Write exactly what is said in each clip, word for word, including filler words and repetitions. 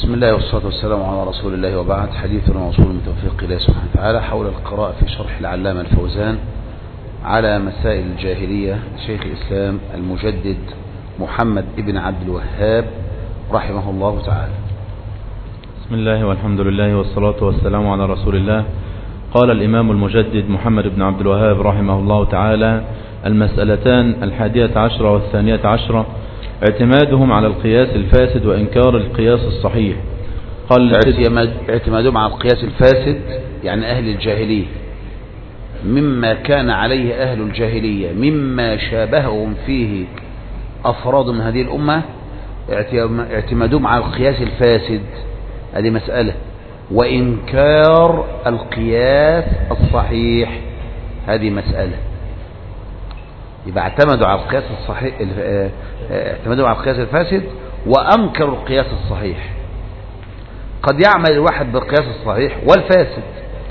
بسم الله والصلاة والسلام على رسول الله، وبعد. حديثنا موصول من توفيق الله سبحانه وتعالى حول القراءة في شرح العلامة الفوزان على مسائل الجاهلية شيخ الإسلام المجدد محمد ابن عبد الوهاب رحمه الله تعالى. بسم الله والحمد لله والصلاة والسلام على رسول الله. قال الإمام المجدد محمد بن عبد الوهاب رحمه الله تعالى: المسألتان الحادية عشرة والثانية عشرة اعتمادهم على القياس الفاسد وإنكار القياس الصحيح. قال اعتمادهم على القياس الفاسد يعني أهل الجاهلية، مما كان عليه أهل الجاهلية مما شابههم فيه أفراد من هذه الأمة، اعتمادهم على القياس الفاسد، هذه مسألة. وإنكار القياس الصحيح، هذه مسألة. يبقى اعتمدوا على القياس الصحيح، اعتمدوا على القياس الفاسد وأنكروا القياس الصحيح. قد يعمل الواحد بالقياس الصحيح والفاسد،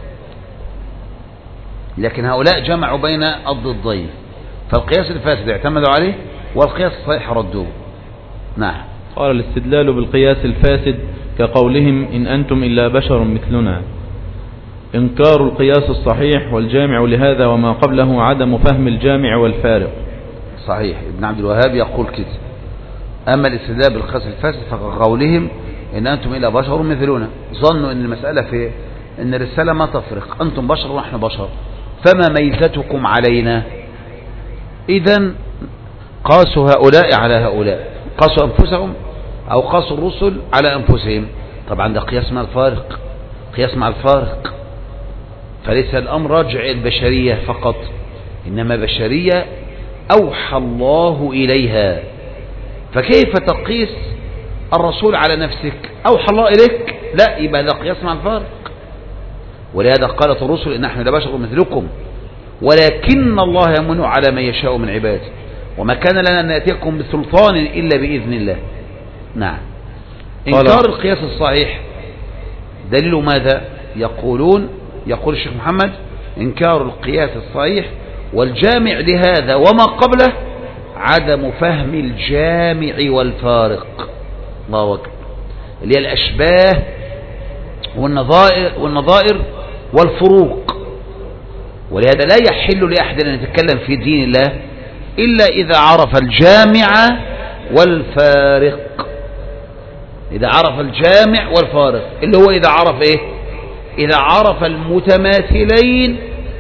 لكن هؤلاء جمعوا بين الضدين، فالقياس الفاسد اعتمدوا عليه والقياس الصحيح ردوه. نعم. قال: الاستدلال بالقياس الفاسد كقولهم إن أنتم إلا بشر مثلنا. إنكار القياس الصحيح، والجامع لهذا وما قبله عدم فهم الجامع والفارق. صحيح. ابن عبد الوهاب يقول كده: أما الاستدلال بالقياس الفاسد فكقولهم إن أنتم إلا بشر مثلنا. ظنوا أن المسألة في أن الرسالة ما تفرق، أنتم بشر ونحن بشر، فما ميزتكم علينا؟ إذن قاسوا هؤلاء على هؤلاء، قاسوا أنفسهم أو قاسوا الرسل على أنفسهم. طبعا ده قياس مع الفارق، قياس مع الفارق. فليس الأمر راجع البشرية فقط، إنما بشرية أوحى الله إليها. فكيف تقيس الرسول على نفسك؟ أوحى الله إليك؟ لا، يبقى ده قياس مع الفارق. ولهذا قالت الرسل إن نحن لبشر مثلكم ولكن الله يمن على من يشاء من عباده وما كان لنا أن نأتيكم بسلطان إلا بإذن الله. نعم. إنكار القياس الصحيح دليل ماذا؟ يقولون يقول الشيخ محمد: إنكار القياس الصحيح، والجامع لهذا وما قبله عدم فهم الجامع والفارق. الله أكبر. اللي هي الأشباه والنظائر, والنظائر والفروق. ولهذا لا يحل لأحد أن يتكلم في دين الله إلا إذا عرف الجامع والفارق. إذا عرف الجامع والفارق اللي هو إذا عرف إيه؟ إذا عرف المتماثلين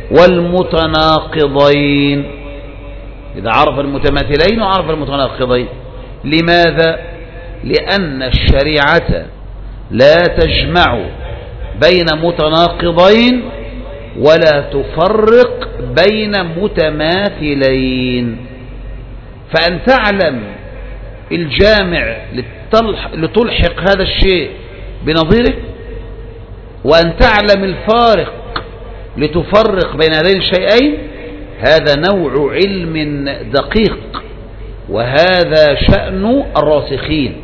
والمتناقضين. إذا عرف المتماثلين وعرف المتناقضين. لماذا؟ لأن الشريعة لا تجمع بين متناقضين ولا تفرق بين متماثلين. فأن تعلم الجامع لتلحق هذا الشيء بنظيره، وأن تعلم الفارق لتفرق بين هذين الشيئين، هذا نوع علم دقيق، وهذا شأن الراسخين.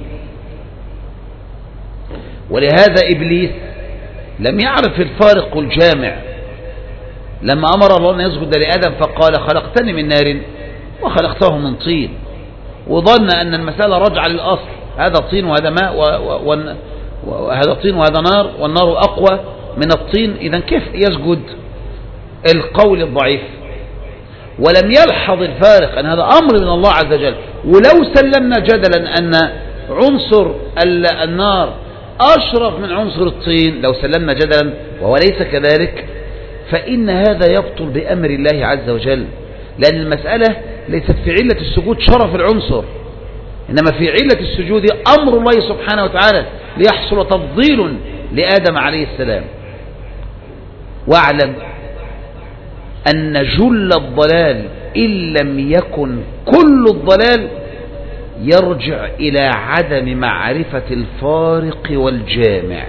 ولهذا إبليس لم يعرف الفارق والجامع لما أمر الله أن يسجد لآدم فقال: خلقتني من نار وخلقته من طين، وظن أن المسألة رجع للأصل، هذا طين وهذا ماء وهذا طين وهذا نار، والنار أقوى من الطين، إذن كيف يسجد؟ القول الضعيف. ولم يلحظ الفارق أن هذا أمر من الله عز وجل. ولو سلمنا جدلا أن عنصر النار أشرف من عنصر الطين، لو سلمنا جدلا وهو ليس كذلك، فإن هذا يبطل بأمر الله عز وجل، لأن المسألة ليست في علة السجود شرف العنصر، إنما في علة السجود أمر الله سبحانه وتعالى ليحصل تفضيل لآدم عليه السلام. واعلم أن جل الضلال إن لم يكن كل الضلال يرجع إلى عدم معرفة الفارق والجامع.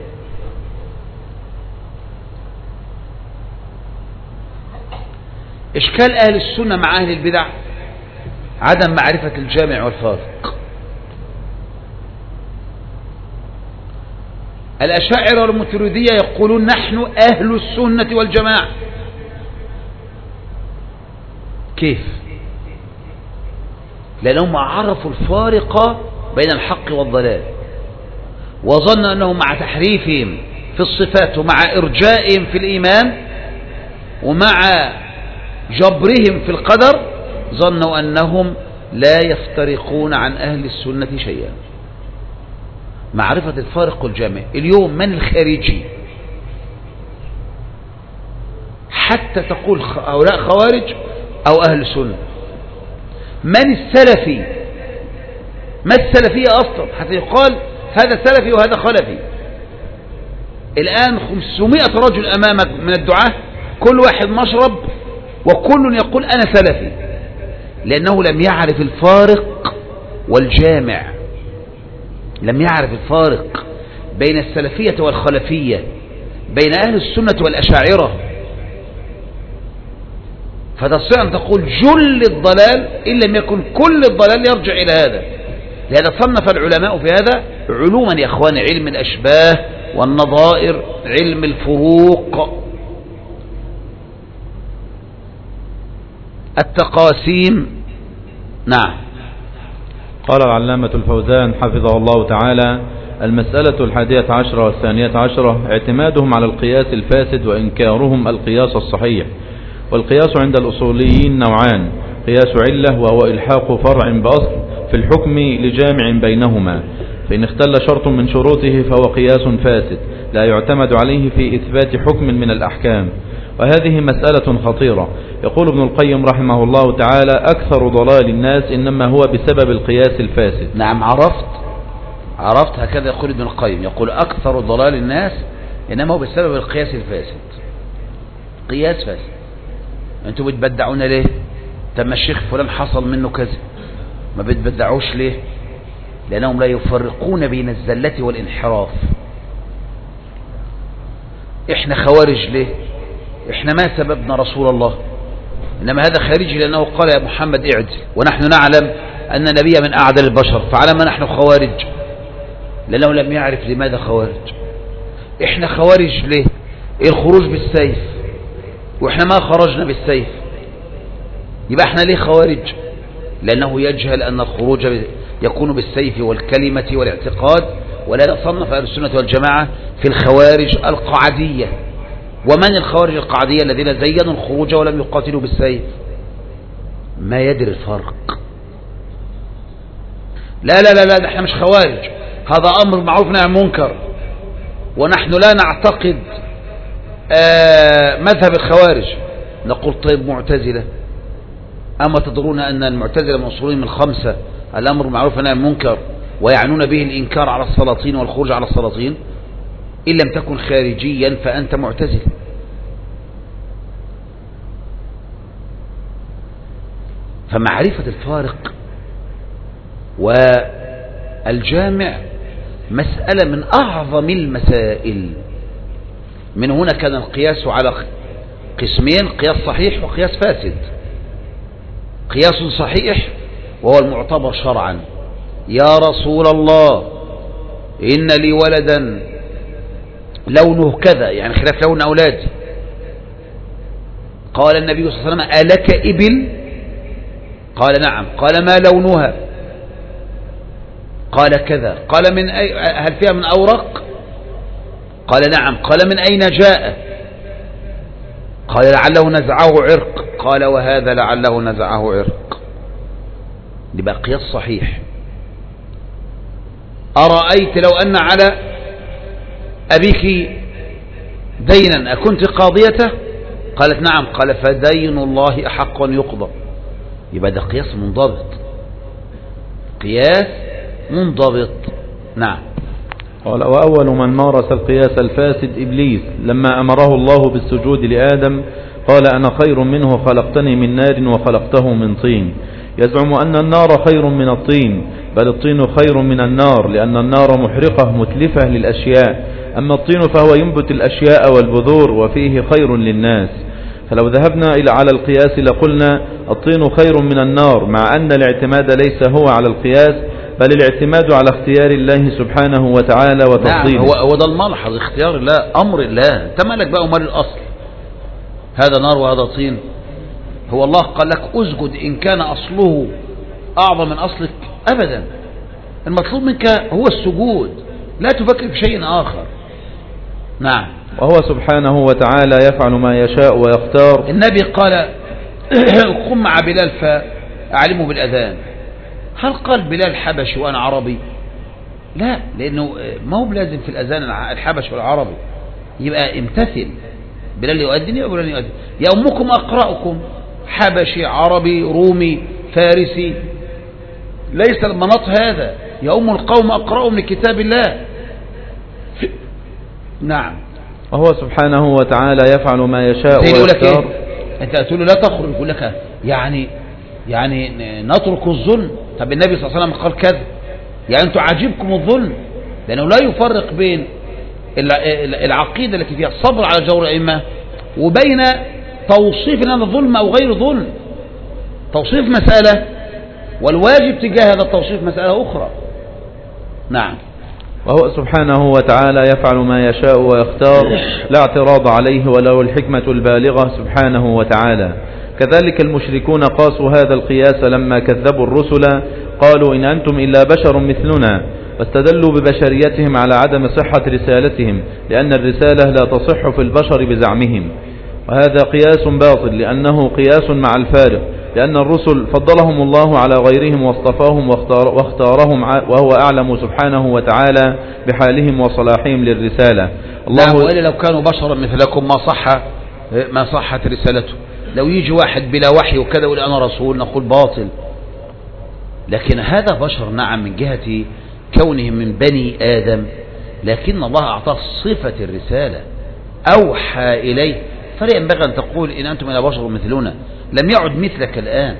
إشكال أهل السنة مع أهل البدع عدم معرفة الجامع والفارق. الأشاعرة والماتريدية يقولون نحن أهل السنة والجماعة. كيف؟ لأنهم عرفوا الفارق بين الحق والضلال، وظن أنهم مع تحريفهم في الصفات ومع إرجائهم في الإيمان ومع جبرهم في القدر ظنوا أنهم لا يفترقون عن أهل السنة شيئا. معرفة الفارق والجامع. اليوم من الخارجي حتى تقول هؤلاء خوارج أو أهل السنة؟ من السلفي؟ ما السلفية أصلا حتى يقال هذا سلفي وهذا خلفي؟ الآن خمسمائة رجل أمامك من الدعاة كل واحد مشرب وكل يقول أنا سلفي، لأنه لم يعرف الفارق والجامع، لم يعرف الفارق بين السلفية والخلفية، بين أهل السنة والأشاعرة. فتستطيع أن تقول جل الضلال إن لم يكن كل الضلال يرجع إلى هذا. لهذا صنف العلماء في هذا علوما يا أخوان: علم الأشباه والنظائر، علم الفروق، التقاسيم. نعم. قال العلامة الفوزان حفظه الله تعالى: المسألة الحادية عشرة والثانية عشرة اعتمادهم على القياس الفاسد وإنكارهم القياس الصحيح. والقياس عند الأصوليين نوعان: قياس علة وهو إلحاق فرع بأصل في الحكم لجامع بينهما، فإن اختل شرط من شروطه فهو قياس فاسد لا يعتمد عليه في إثبات حكم من الأحكام. وهذه مسألة خطيرة. يقول ابن القيم رحمه الله تعالى: أكثر ضلال الناس إنما هو بسبب القياس الفاسد. نعم، عرفت عرفت هكذا يقول ابن القيم، يقول أكثر ضلال الناس إنما هو بسبب القياس الفاسد. قياس فاسد. أنتوا بتبدعون ليه؟ طب ما الشيخ فلان حصل منه كذا، ما بتبدعوش ليه؟ لأنهم لا يفرقون بين الزلة والانحراف. إحنا خوارج ليه؟ إحنا ما سببنا رسول الله، إنما هذا خارجي لأنه قال يا محمد اعدل، ونحن نعلم أن النبي من أعدل البشر، فعلى ما نحن خوارج؟ لأنه لم يعرف لماذا خوارج. إحنا خوارج ليه؟ الخروج بالسيف، وإحنا ما خرجنا بالسيف، يبقى إحنا ليه خوارج؟ لأنه يجهل أن الخروج يكون بالسيف والكلمة والاعتقاد. ولا نصنف أهل السنة والجماعة في الخوارج القعدية. ومن الخوارج القعدية؟ الذين زينوا الخروج ولم يقاتلوا بالسيف. ما يدري الفرق. لا لا لا لا احنا مش خوارج، هذا أمر معروف نهي عن منكر، ونحن لا نعتقد آه مذهب الخوارج. نقول طيب معتزلة، أما تدرون أن المعتزلة من أصولهم الخمسة الأمر معروف نهي عن منكر، ويعنون به الإنكار على السلاطين والخروج على السلاطين؟ إن لم تكن خارجيا فأنت معتزل. فمعرفة الفارق والجامع مسألة من أعظم المسائل. من هنا كان القياس على قسمين: قياس صحيح وقياس فاسد. قياس صحيح وهو المعتبر شرعا: يا رسول الله إن لي ولدا لونه كذا، يعني خلاف لون أولادي. قال النبي صلى الله عليه وسلم: ألك إبل؟ قال نعم. قال ما لونها؟ قال كذا. قال من أي... هل فيها من أورق؟ قال نعم. قال من أين جاء؟ قال لعله نزعه عرق. قال وهذا لعله نزعه عرق. يبقى قياس صحيح. أرأيت لو أن على أبيك دينا أكنت قاضيته؟ قالت نعم. قال فدين الله أحق أن يقضى. يبقى ده قياس منضبط، قياس منضبط. نعم. قال: وأول من مارس القياس الفاسد إبليس، لما أمره الله بالسجود لآدم قال: أنا خير منه، خلقتني من نار وخلقته من طين. يزعم أن النار خير من الطين، بل الطين خير من النار، لأن النار محرقة متلفة للأشياء، أما الطين فهو ينبت الأشياء والبذور وفيه خير للناس. فلو ذهبنا إلى على القياس لقلنا الطين خير من النار، مع أن الاعتماد ليس هو على القياس، بل الاعتماد على اختيار الله سبحانه وتعالى وتفضيله. نعم، هو, هو ده الملحظ، اختيار الله، أمر الله. انت مالك بقى ومال الأصل؟ هذا نار وهذا طين. هو الله قال لك اسجد إن كان أصله أعظم من أصلك؟ أبدا. المطلوب منك هو السجود، لا تفكر في شيء آخر. نعم. وهو سبحانه وتعالى يفعل ما يشاء ويختار. النبي قال قم مع بلال فأعلمه بالأذان. هل قال بلال حبشي وأنا عربي؟ لا، لأنه ما هو لازم في الأذان الحبش والعربي، يبقى امتثل. بلال يؤذن يبقى بلال يؤذن. يا أمكم أقرأكم، حبشي عربي رومي فارسي، ليس المناط هذا. يا أم القوم أقرأوا من كتاب الله. نعم. وهو سبحانه وتعالى يفعل ما يشاء ويختار. إيه؟ أنت تقول له لا تخرج، يقول لك يعني يعني نترك الظلم. طب النبي صلى الله عليه وسلم قال كذا، يعني أنتم عاجبكم الظلم، لأنه لا يفرق بين العقيدة التي فيها الصبر على جور الأئمة وبين توصيف أن هذا ظلم أو غير ظلم. توصيف مسألة والواجب تجاه هذا التوصيف مسألة أخرى. نعم. وهو سبحانه وتعالى يفعل ما يشاء ويختار، لا اعتراض عليه وله الحكمة البالغة سبحانه وتعالى. كذلك المشركون قاسوا هذا القياس لما كذبوا الرسل، قالوا إن أنتم إلا بشر مثلنا، واستدلوا ببشريتهم على عدم صحة رسالتهم، لأن الرسالة لا تصح في البشر بزعمهم. وهذا قياس باطل، لأنه قياس مع الفارق، لأن الرسل فضلهم الله على غيرهم واصطفاهم واختار واختارهم، وهو أعلم سبحانه وتعالى بحالهم وصلاحهم للرسالة. الله وإلا لو كانوا بشرا مثلكم ما صح ما صحت رسالته. لو يجي واحد بلا وحي وكذا يقول أنا رسول، نقول باطل. لكن هذا بشر نعم من جهة كونهم من بني آدم، لكن الله أعطاه صفة الرسالة، أوحى إليه. فلا ينبغي أن تقول إن أنتم إلى بشر مثلنا، لم يعد مثلك الآن.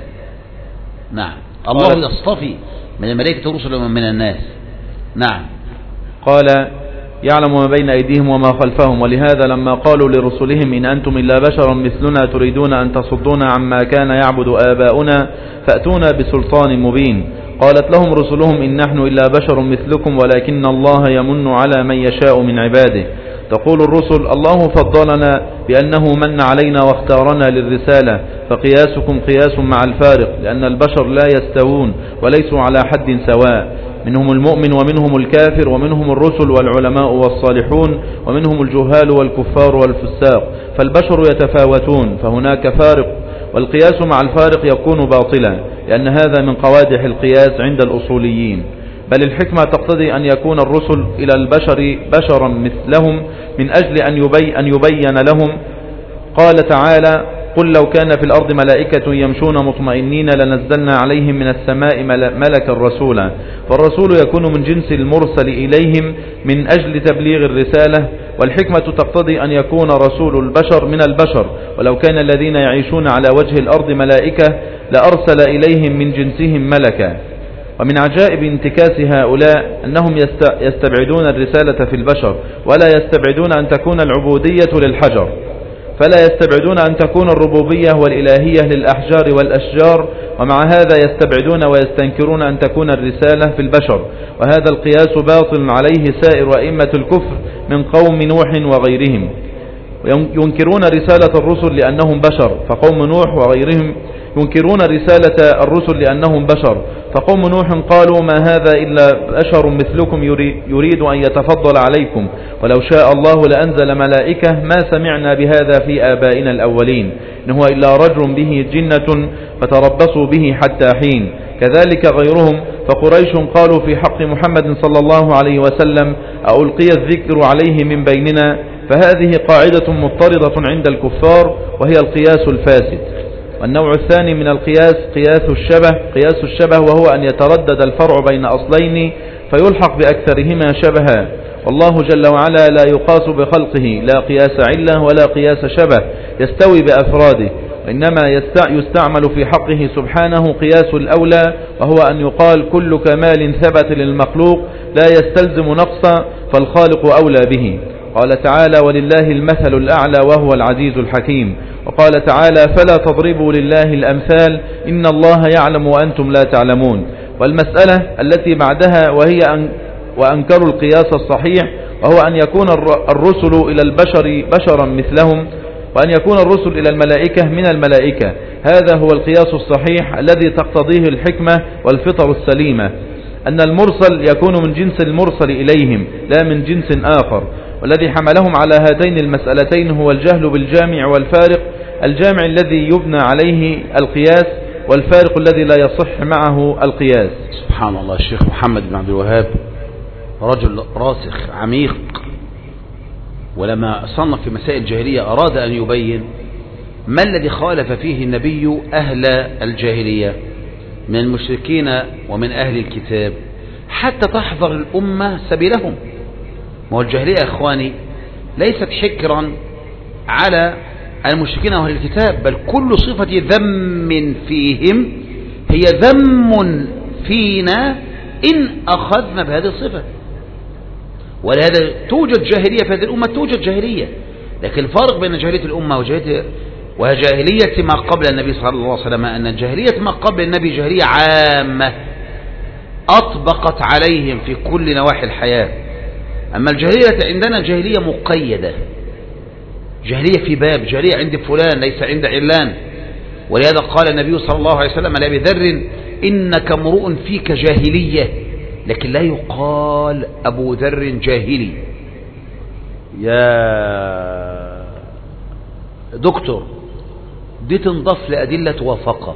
نعم. الله يصطفي من الملائكة رسلا ومن الناس. نعم. قال يعلم ما بين أيديهم وما خلفهم، ولهذا لما قالوا لرسلهم إن أنتم إلا بشر مثلنا تريدون أن تصدونا عما كان يعبد آباؤنا فأتونا بسلطان مبين، قالت لهم رسلهم إن نحن إلا بشر مثلكم ولكن الله يمن على من يشاء من عباده. تقول الرسل الله فضلنا بأنه من علينا واختارنا للرسالة، فقياسكم قياس مع الفارق، لأن البشر لا يستوون وليسوا على حد سواء، منهم المؤمن ومنهم الكافر، ومنهم الرسل والعلماء والصالحون، ومنهم الجهال والكفار والفساق، فالبشر يتفاوتون، فهناك فارق، والقياس مع الفارق يكون باطلا، لأن هذا من قوادح القياس عند الأصوليين. بل الحكمة تقتضي أن يكون الرسل إلى البشر بشرا مثلهم من أجل أن يبين, أن يبين لهم. قال تعالى قل لو كان في الأرض ملائكة يمشون مطمئنين لنزلنا عليهم من السماء ملكا رسولا، فالرسول يكون من جنس المرسل إليهم من أجل تبليغ الرسالة، والحكمة تقتضي أن يكون رسول البشر من البشر، ولو كان الذين يعيشون على وجه الأرض ملائكة لأرسل إليهم من جنسهم ملكا. ومن عجائب انتكاس هؤلاء أنهم يستبعدون الرسالة في البشر، ولا يستبعدون أن تكون العبودية للحجر، فلا يستبعدون أن تكون الربوبية والإلهية للأحجار والأشجار، ومع هذا يستبعدون ويستنكرون أن تكون الرسالة في البشر. وهذا القياس باطل عليه سائر أئمة الكفر من قوم نوح وغيرهم، ينكرون رسالة الرسل لأنهم بشر، فقوم نوح وغيرهم ينكرون رسالة الرسل لأنهم بشر، فقوم نوح قالوا ما هذا إلا بشر مثلكم يريد أن يتفضل عليكم، ولو شاء الله لأنزل ملائكة ما سمعنا بهذا في آبائنا الأولين، إن هو إلا رجل به جنة فتربصوا به حتى حين. كذلك غيرهم، فقريش قالوا في حق محمد صلى الله عليه وسلم ألقي الذكر عليه من بيننا، فهذه قاعدة مضطردة عند الكفار وهي القياس الفاسد. والنوع الثاني من القياس قياس الشبه قياس الشبه وهو أن يتردد الفرع بين أصلين فيلحق بأكثرهما شبها، والله جل وعلا لا يقاس بخلقه لا قياس علة ولا قياس شبه يستوي بأفراده، وإنما يستعمل في حقه سبحانه قياس الأولى، وهو أن يقال كل كمال ثبت للمخلوق لا يستلزم نقصا فالخالق أولى به. قال تعالى ولله المثل الأعلى وهو العزيز الحكيم. وقال تعالى فلا تضربوا لله الأمثال إن الله يعلم وأنتم لا تعلمون. والمسألة التي بعدها وهي أن وأنكروا القياس الصحيح، وهو أن يكون الرسل إلى البشر بشرا مثلهم، وأن يكون الرسل إلى الملائكة من الملائكة. هذا هو القياس الصحيح الذي تقتضيه الحكمة والفطر السليمة. أن المرسل يكون من جنس المرسل إليهم لا من جنس آخر، والذي حملهم على هاتين المسألتين هو الجهل بالجامع والفارق، الجامع الذي يبنى عليه القياس، والفارق الذي لا يصح معه القياس. سبحان الله. الشيخ محمد بن عبد الوهاب رجل راسخ عميق، ولما صنف في مسائل الجاهلية أراد أن يبين ما الذي خالف فيه النبي أهل الجاهلية من المشركين ومن أهل الكتاب حتى تحضر الأمة سبيلهم. ما هو الجاهلية يا إخواني ليست حكرا على المشركين وأهل الكتاب، بل كل صفة ذم فيهم هي ذم فينا إن أخذنا بهذه الصفة. ولهذا توجد جاهلية في هذه الأمة، توجد جاهلية، لكن الفارق بين جاهلية الأمة وجاهلية وجاهلية ما قبل النبي صلى الله عليه وسلم أن جاهلية ما قبل النبي جاهلية عامة أطبقت عليهم في كل نواحي الحياة، أما الجاهلية عندنا جاهلية مقيدة، جاهلية في باب، جاهلية عند فلان ليس عند علان. ولهذا قال النبي صلى الله عليه وسلم لأبي ذر إنك امرؤ فيك جاهلية، لكن لا يقال أبو ذر جاهلي. يا دكتور دي تنضاف لأدلة وافقة،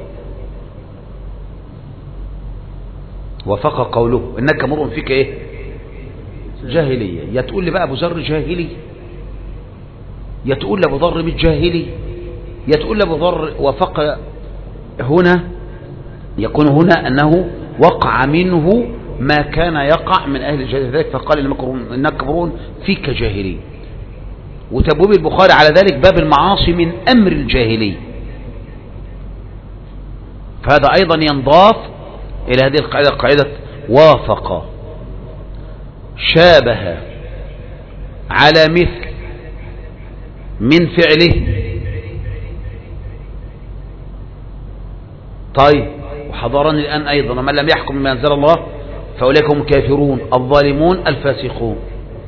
وافق قوله إنك امرؤ فيك إيه جاهلية. يا تقول لي بقى أبو ذر جاهلي، يا تقول لأبو ذر مش جاهلي، يا تقول لأبو ذر وافق. هنا يكون هنا أنه وقع منه ما كان يقع من أهل الجاهلية، ذلك فقال إنك امرؤ فيك جاهلي. وتبويب البخاري على ذلك باب المعاصي من أمر الجاهلي، فهذا أيضا ينضاف إلى هذه القاعدة، قاعدة وافق، شابه، على مثل، من فعله. طيب وحضرني الآن أيضا من لم يحكم بما أنزل الله فأولئك هم الكافرون الظالمون الفاسقون،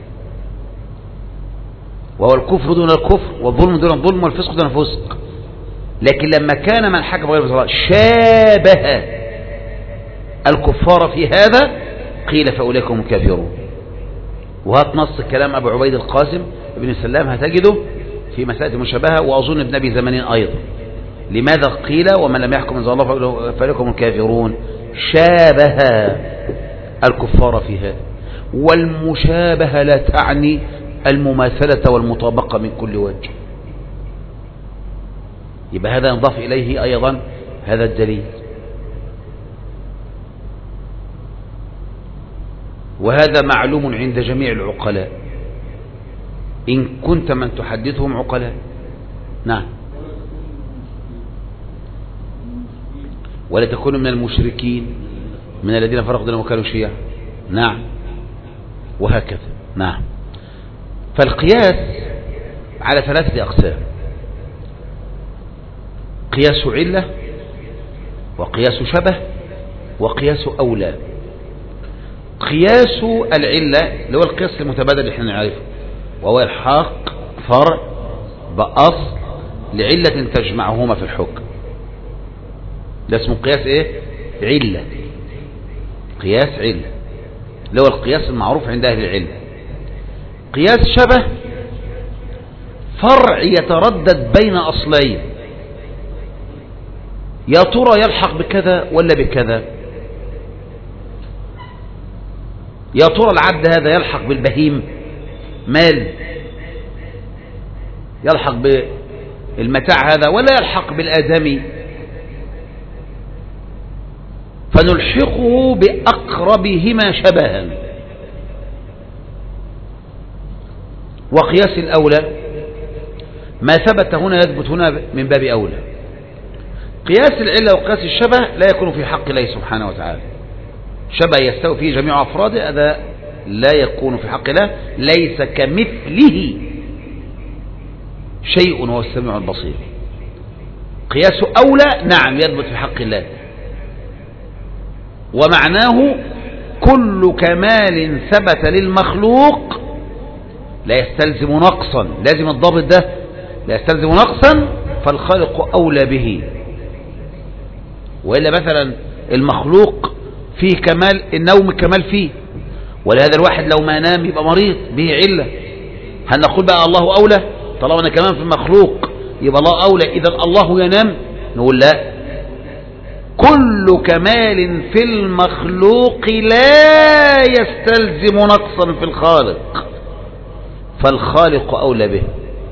وهو الكفر دون الكفر والظلم دون الظلم والفسق دون الفسق. لكن لما كان من حكم غير الله شابه الكفار في هذا قيل فأولئك هم الكافرون. وهات نص كلام أبو عبيد القاسم ابن سلام هتجده في مسألة المشابهة، وأظن ابن أبي زمانين أيضا. لماذا قيل ومن لم يحكم أنزل الله فأولئك هم الكافرون؟ شابه الكفار في هذا، والمشابهة لا تعني المماثلة والمطابقة من كل وجه. يبقى هذا ينضاف إليه أيضا هذا الدليل. وهذا معلوم عند جميع العقلاء إن كنت من تحدثهم عقلاء. نعم. ولا تكونوا من المشركين من الذين فرقوا دينهم وكانوا شيعا. نعم. وهكذا. نعم. فالقياس على ثلاثة أقسام: قياس علة، وقياس شبه، وقياس أولى. قياس العلة اللي هو القياس المتبادل اللي احنا نعرفه، وهو الحاق فرع بأصل لعلة تجمعهما في الحكم، ده اسمه قياس ايه؟ علة. قياس علة اللي هو القياس المعروف عند أهل العلم. قياس شبه فرع يتردد بين أصلين، يا ترى يلحق بكذا ولا بكذا، يا ترى العبد هذا يلحق بالبهيم مال، يلحق بالمتاع هذا ولا يلحق بالآدمي، فنلحقه بأقربهما شبها. وقياس الأولى ما ثبت هنا يثبت هنا من باب أولى. قياس العلة وقياس الشبه لا يكون في حق الله سبحانه وتعالى، شبه يستوي فيه جميع أفراده، هذا لا يكون في حق الله، ليس كمثله شيء وهو السميع البصير. قياس أولى نعم يثبت في حق الله، ومعناه كل كمال ثبت للمخلوق لا يستلزم نقصا، لازم الضابط ده لا يستلزم نقصا، فالخالق أولى به. وإلا مثلا المخلوق فيه كمال النوم كمال فيه، ولهذا الواحد لو ما نام يبقى مريض به علة. هل نقول بقى الله أولى؟ طالما أنا كمان في المخلوق يبقى الله أولى، إذا الله ينام؟ نقول لا، كل كمال في المخلوق لا يستلزم نقصا في الخالق، فالخالق أولى به.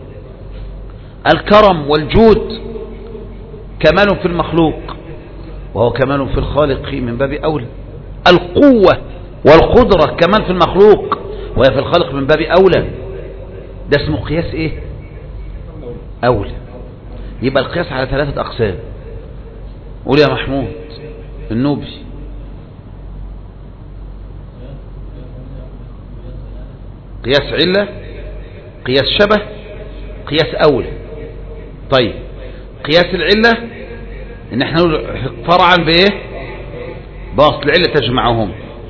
الكرم والجود كمال في المخلوق وهو كمال في الخالق من باب أولى. القوة والقدرة كمال في المخلوق وهي في الخالق من باب أولى. ده اسمه قياس ايه؟ أولى. يبقى القياس على ثلاثة أقسام. قول يا محمود النوبي. قياس علة، قياس شبه، قياس أولى. طيب قياس العلة ان احنا نقول فرعا بايه؟ باصل العلة تجمعهم.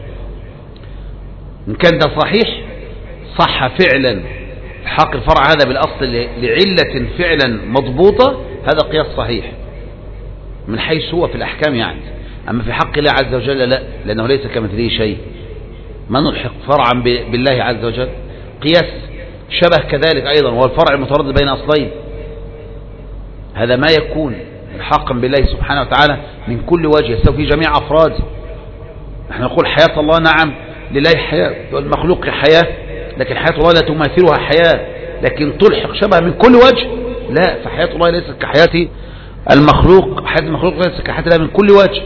ان كان ده صحيح صح فعلا حق الفرع هذا بالاصل لعلة فعلا مضبوطة، هذا قياس صحيح من حيث هو في الاحكام يعني. اما في حق الله عز وجل لا، لانه ليس كمثله شيء، ما نلحق فرعا بالله عز وجل. قياس شبه كذلك ايضا، وهو الفرع المتردد بين اصلين، هذا ما يكون حقا بالله سبحانه وتعالى من كل وجه يستوي في جميع افراده. نحن نقول حياة الله نعم لله حياة والمخلوق حياة، لكن حياة الله لا تماثلها حياة، لكن تلحق شبه من كل وجه لا، فحياة الله ليست كحياة المخلوق، حياة المخلوق ليست كحياة الله من كل وجه.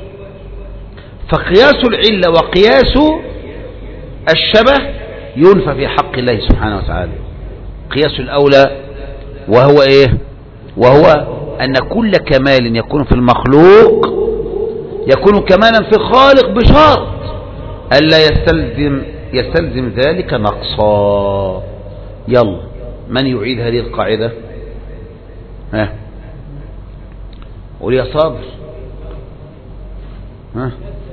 فقياس العلة وقياس الشبه ينفى في حق الله سبحانه وتعالى. قياس الأولى وهو إيه؟ وهو أن كل كمال يكون في المخلوق يكون كمالا في الخالق بشرط ألا يستلزم يستلزم ذلك نقصا. يلا من يعيد هذه القاعدة؟ ها قول يا صابر. ها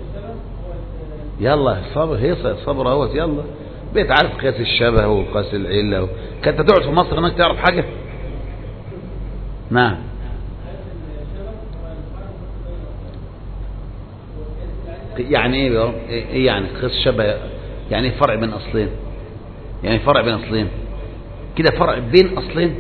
يلا صابر، هي صبر اهوت. يلا بقيت عارف قياس الشبه وقياس العلة. كنت تقعد في مصر هناك تعرف حاجة؟ نعم. يعني ايه ايه يعني قياس الشبه؟ يعني فرع بين اصلين، يعني فرع بين اصلين كده، فرع بين اصلين.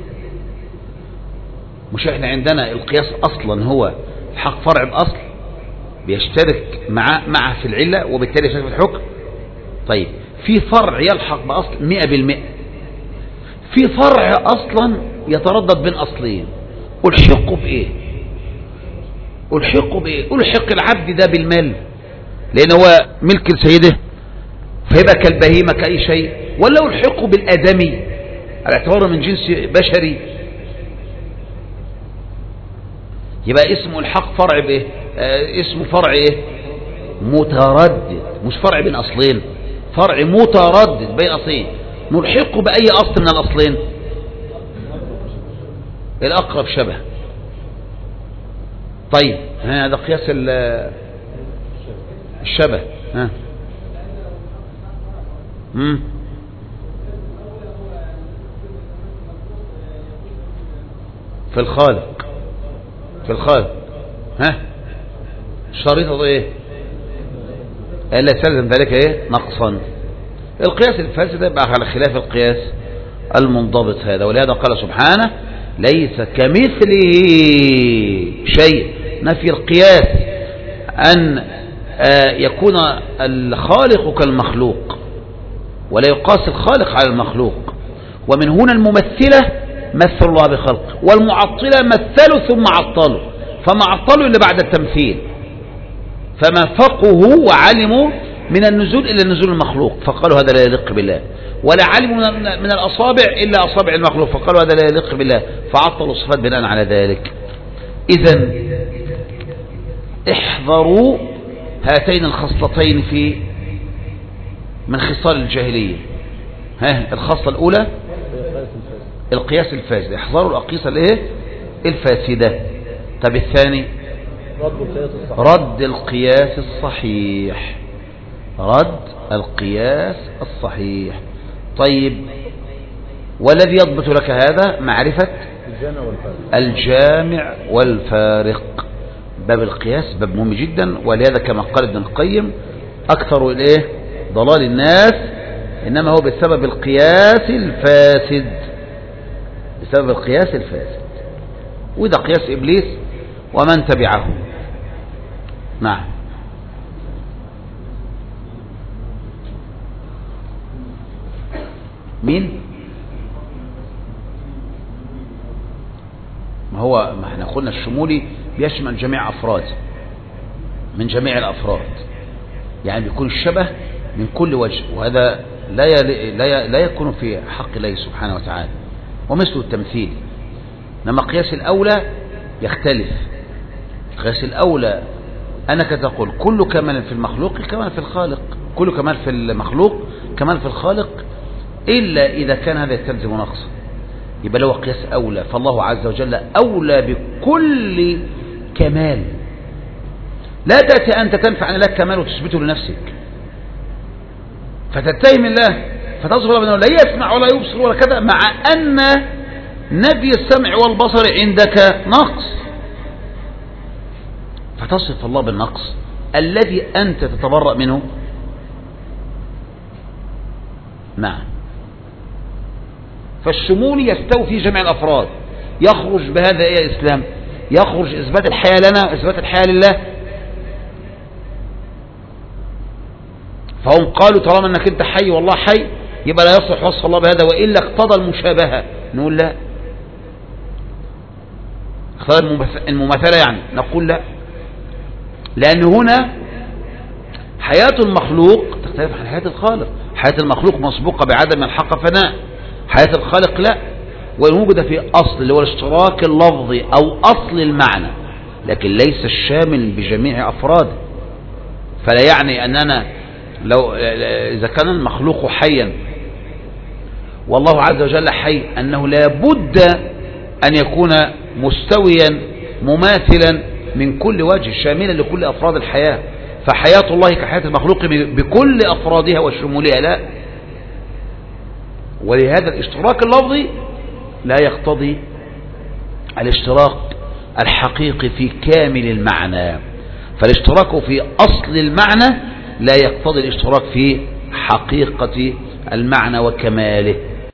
مش احنا عندنا القياس اصلا هو الحق فرع باصل بيشترك مع معه في العلة وبالتالي يشترك في الحكم. طيب في فرع يلحق باصل مئة بالمئة، في فرع اصلا يتردد بين اصلين. الحقه بايه؟ الحقه بايه؟ الحق العبد ده بالمال لان هو ملك لسيده فيبقى كالبهيمة كأي شيء، ولا الحقه بالادمي على اعتباره من جنس بشري؟ يبقى اسمه الحق فرع بايه؟ آه اسمه فرع ايه؟ متردد، مش فرع بين اصلين، فرع متردد بين اصلين. نلحقه باي اصل من الاصلين؟ الاقرب شبه. طيب هذا قياس الشبه. ها امم في الخالق، في الخالق. ها شريطة ايه؟ الا يستلزم ذلك ايه؟ نقصا. القياس الفاسد يبقى على خلاف القياس المنضبط هذا، ولهذا قال سبحانه ليس كمثله شيء. نفي القياس أن يكون الخالق كالمخلوق ولا يقاس الخالق على المخلوق. ومن هنا الممثلة مثل الله بخلقه، والمعطلة مثلوا ثم عطلوا، فما عطلوا إلا بعد التمثيل، فما فقهوا وعلموا من النزول إلا نزول المخلوق فقالوا هذا لا يليق بالله، ولا علموا من الأصابع إلا أصابع المخلوق فقالوا هذا لا يليق بالله، فعطلوا الصفات بناء على ذلك. إذن احذروا هاتين الخصلتين في من خصال الجاهلية. ها الخصلة الأولى القياس الفاسد، احذروا الأقيسة الايه الفاسدة. طب الثاني رد القياس الصحيح، رد القياس الصحيح. طيب والذي يضبط لك هذا معرفة الجامع والفارق. باب القياس باب مهم جدا، ولهذا كما قال ابن القيم أكثر الايه ضلال الناس إنما هو بسبب القياس الفاسد، بسبب القياس الفاسد، وده قياس إبليس ومن تبعه. نعم. مين؟ ما هو ما احنا قلنا الشمولي بيشمل جميع أفراد، من جميع الأفراد، يعني بيكون الشبه من كل وجه، وهذا لا لا لا يكون في حق الله سبحانه وتعالى، ومثل التمثيل. لما قياس الأولى يختلف، قياس الأولى أنك تقول كل كمال في المخلوق كمال في الخالق، كل كمال في المخلوق كمال في الخالق، إلا إذا كان هذا يستلزم نقص، يبقى له قياس أولى، فالله عز وجل أولى بكل كمال. لا تأتي أنت تنفع عن لك كمال وتثبته لنفسك فتتهم الله فتصف الله لا يسمع ولا يبصر ولا كذا، مع أن نبي السمع والبصر عندك نقص، فتصف الله بالنقص الذي أنت تتبرأ منه. نعم. فالشمول يستوي في جميع الأفراد، يخرج بهذا إيه الإسلام؟ يخرج إثبات الحياة لنا وإثبات الحياة لله. فهم قالوا طالما أنك أنت حي والله حي يبقى لا يصلح وصف الله بهذا، وإلا اقتضى المشابهة. نقول لا، اقتضى المماثلة، يعني نقول لا، لأن هنا حياة المخلوق تختلف عن حياة الخالق. حياة المخلوق مسبوقة بعدم الحق فناء، حياة الخالق لا، وإن وجد في أصل اللي هو الاشتراك اللفظي أو أصل المعنى، لكن ليس الشامل بجميع أفراده. فلا يعني أننا لو إذا كان المخلوق حيا والله عز وجل حي أنه لا بد أن يكون مستويا مماثلا من كل وجه شاملا لكل أفراد الحياة. فحياة الله كحياة المخلوق بكل أفرادها وشمولها لا، ولهذا الاشتراك اللفظي لا يقتضي الاشتراك الحقيقي في كامل المعنى، فالاشتراك في أصل المعنى لا يقتضي الاشتراك في حقيقة المعنى وكماله.